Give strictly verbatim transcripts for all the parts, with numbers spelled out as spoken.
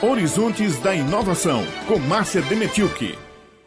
Horizontes da Inovação, com Márcia Demetilke.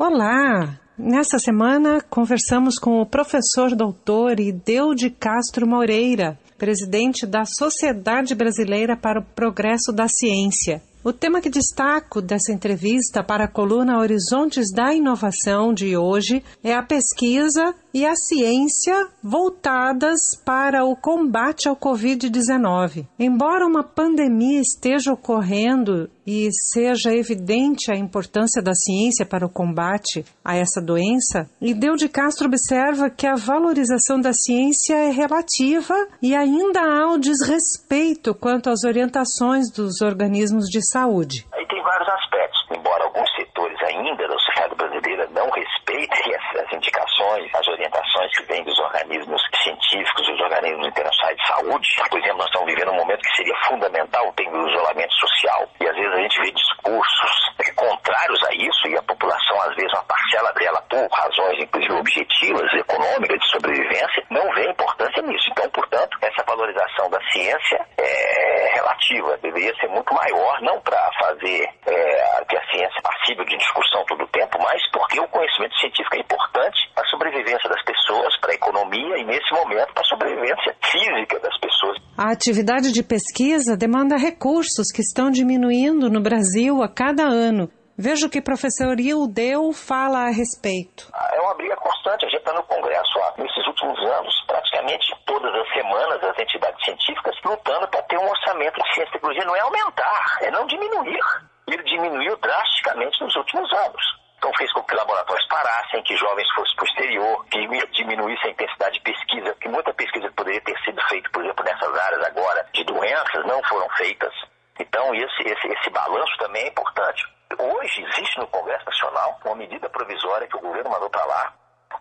Olá! Nessa semana conversamos com o professor doutor Ideu de Castro Moreira, presidente da Sociedade Brasileira para o Progresso da Ciência. O tema que destaco dessa entrevista para a coluna Horizontes da Inovação de hoje é a pesquisa e a ciência voltadas para o combate ao covid dezenove. Embora uma pandemia esteja ocorrendo e seja evidente a importância da ciência para o combate a essa doença, Ideu de Castro observa que a valorização da ciência é relativa e ainda há o desrespeito quanto às orientações dos organismos de saúde. Aí tem vários aspectos. Embora alguns setores ainda da sociedade brasileira não respeitem as, as indicações, as orientações que vêm dos organismos científicos, dos organismos internacionais de saúde. Por exemplo, nós estamos vivendo um momento que seria fundamental ter o isolamento social. E às vezes a gente vê discursos contrários a isso e a população, às vezes, uma parcela dela, por razões, inclusive objetivas, econômicas, de sobrevivência, não vê importância nisso. Então, portanto, essa valorização da ciência é relativa, deveria ser muito maior, não para fazer é, que a ciência passível de discussão todo o tempo, mas porque o conhecimento científico é importante para a sobrevivência das pessoas, para a economia e, nesse momento, para a sobrevivência física das pessoas. A atividade de pesquisa demanda recursos que estão diminuindo no Brasil a cada ano. Veja o que o professor Ideu fala a respeito. É uma briga constante, a gente está no Congresso há, nesses últimos anos, praticamente todas as semanas, as entidades científicas lutando para ter um orçamento de ciência e tecnologia. Não é aumentar, é não diminuir. Ele diminuiu drasticamente nos últimos anos. Então fez com que laboratórios parassem, que jovens fossem para o exterior, que diminuísse a intensidade de pesquisa, que muita pesquisa que poderia ter sido feita, por exemplo, nessas áreas agora de doenças, não foram feitas. Então esse, esse, esse balanço também é importante. Hoje existe no Congresso Nacional uma medida provisória que o governo mandou para lá,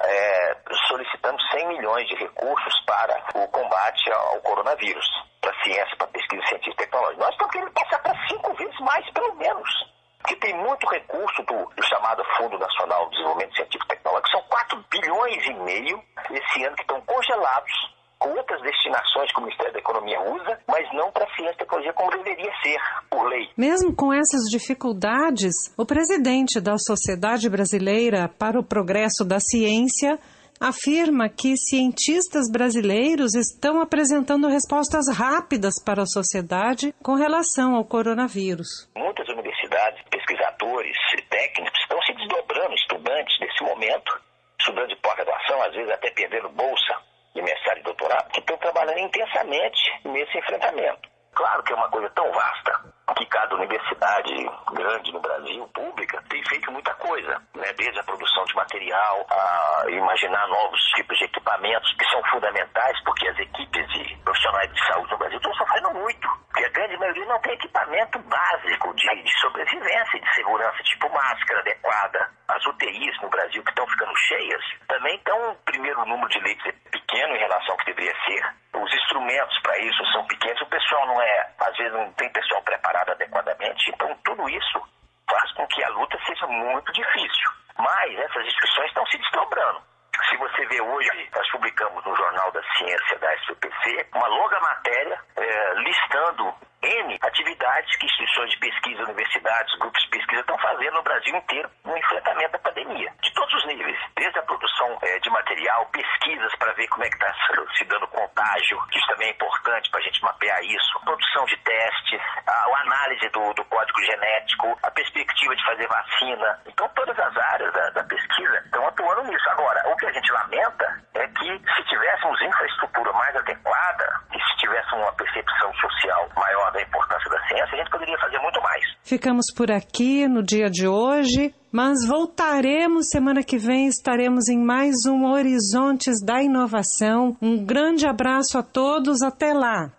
é, solicitando cem milhões de recursos para o combate ao coronavírus, para ciência, para pesquisa científica e tecnológica. Nós estamos querendo passar para cinco vezes mais, pelo menos. Porque tem muito recurso do, do chamado Fundo Nacional de Desenvolvimento Científico e Tecnológico. São quatro bilhões e meio esse ano que estão congelados, com outras destinações que o Ministério da Economia usa, mas não para ciência e tecnologia como deveria ser, por lei. Mesmo com essas dificuldades, o presidente da Sociedade Brasileira para o Progresso da Ciência afirma que cientistas brasileiros estão apresentando respostas rápidas para a sociedade com relação ao coronavírus. Muitas universidades, pesquisadores, técnicos estão se desdobrando, estudantes nesse momento, estudantes de pós-graduação, às vezes até perdendo bolsa de mestrado e doutorado, que estão trabalhando intensamente nesse enfrentamento. Claro que é uma coisa tão vasta que cada universidade grande no Brasil, pública, tem feito muita coisa, né? Desde a produção de material, a imaginar novos tipos de equipamentos que são fundamentais, porque as equipes de profissionais de saúde no Brasil estão sofrendo muito, porque a grande maioria não tem equipamento básico de, de sobrevivência e de segurança, tipo máscara adequada. As U T Is no Brasil que estão ficando cheias também estão, primeiro, o número de leitos é pequeno em relação ao que deveria ser. Os instrumentos para isso são pequenos, o pessoal não é, às vezes não tem pessoal preparado adequadamente, então tudo isso faz com que a luta seja muito difícil. Mas essas discussões estão se desdobrando. Se você vê hoje, nós publicamos no Jornal da Ciência da S P P C uma longa matéria é, listando N atividades que instituições de pesquisa, universidades, grupos de pesquisa estão fazendo no Brasil inteiro no enfrentamento da pandemia, de todos os níveis, desde a produção é, de material, pesquisas para ver como é que está se dando contágio, que isso também é importante para a gente mapear isso, produção de testes, a, a análise do, do código genético, a perspectiva de fazer vacina. Então todas as áreas da, da pesquisa estão atuando nisso. Agora, o que a gente lamenta é que se tivéssemos infraestrutura mais adequada e se tivéssemos uma percepção social maior da importância da ciência, a gente poderia fazer muito mais. Ficamos por aqui no dia de hoje, mas voltaremos semana que vem, estaremos em mais um Horizontes da Inovação. Um grande abraço a todos, até lá!